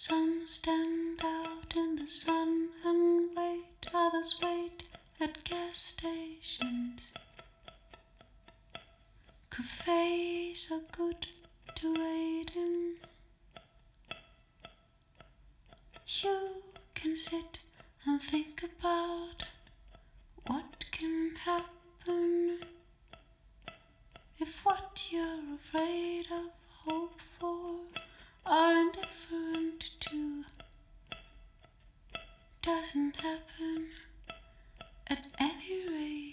Some stand out in the sun and wait, others wait at gas stations. Cafes are good to wait in. You can sit and think about what can happen if what you're afraid of, hope for, are indifferent to, doesn't happen at any rate.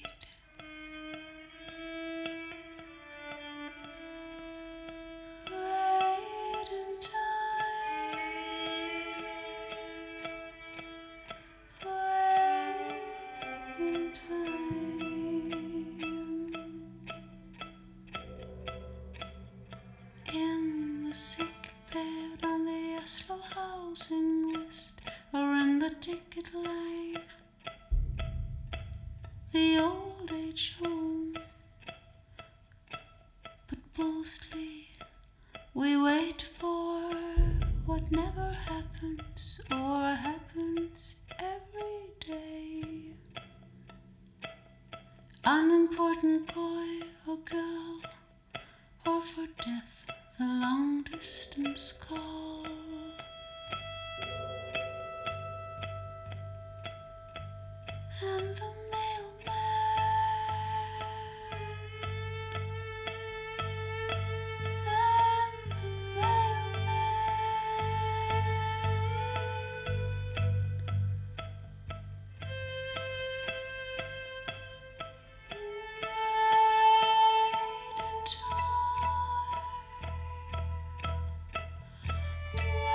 Wait in time. Wait in time. In the sick bed on the Oslo housing list, or in the ticket line, the old age home. But mostly we wait for what never happens, or happens every day. Unimportant boy or girl, or for death the long distance call. And the mailman, and the mailman. Wait in time.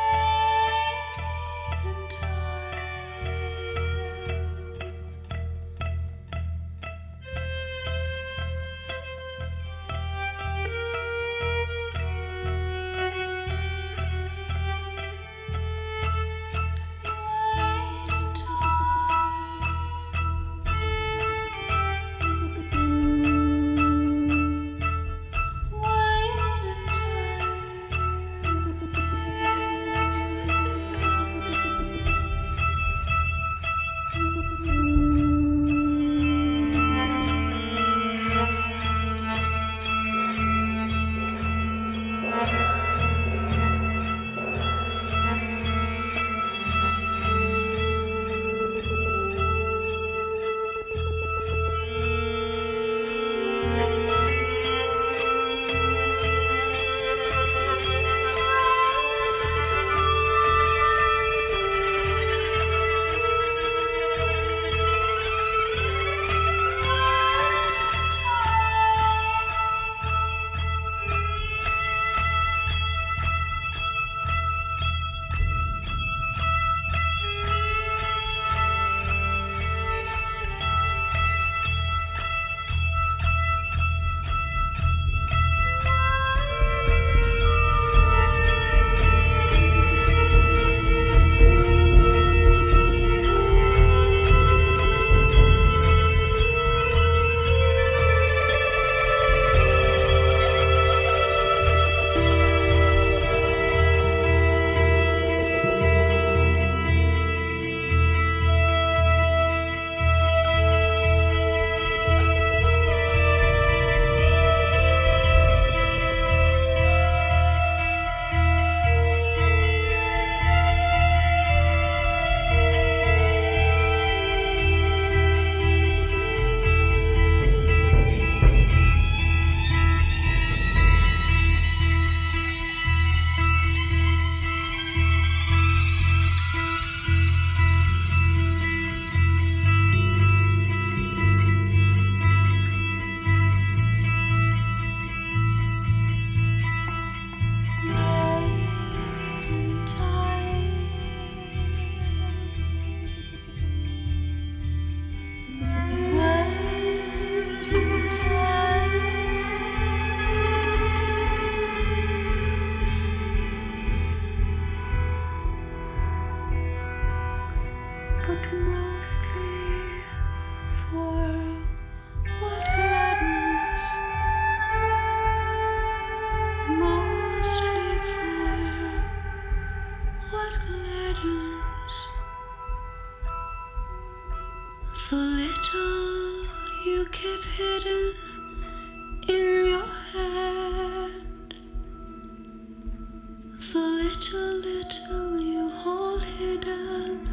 keep hidden in your hand. The little you hold hidden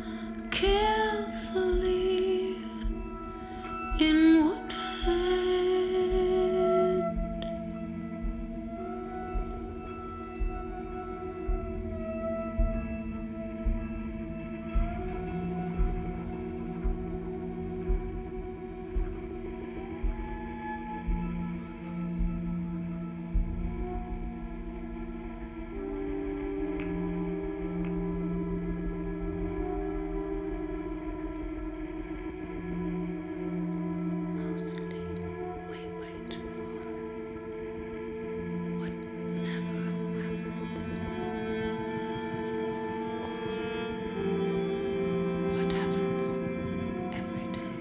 carefully in one hand. Mostly we wait for what never happens, or what happens every day.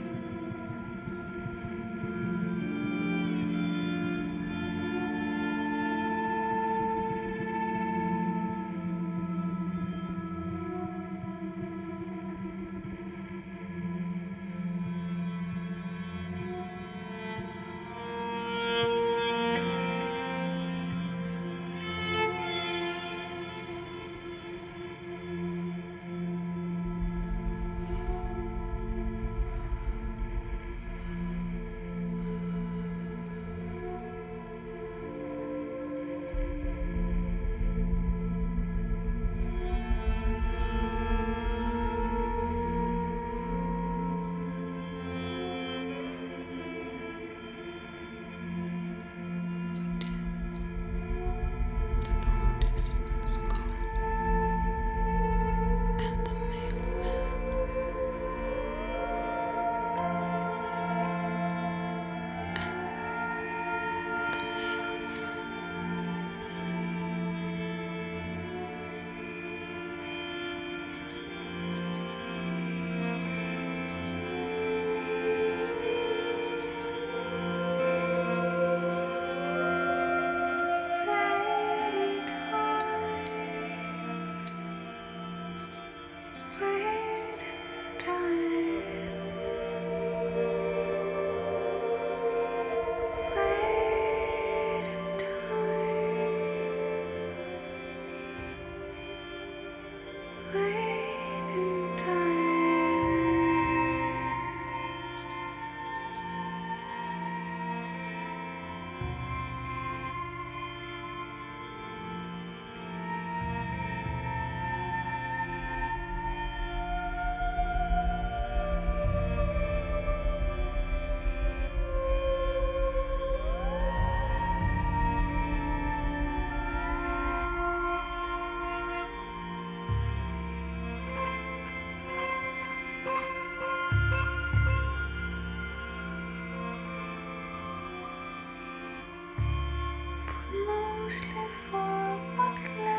Mostly for what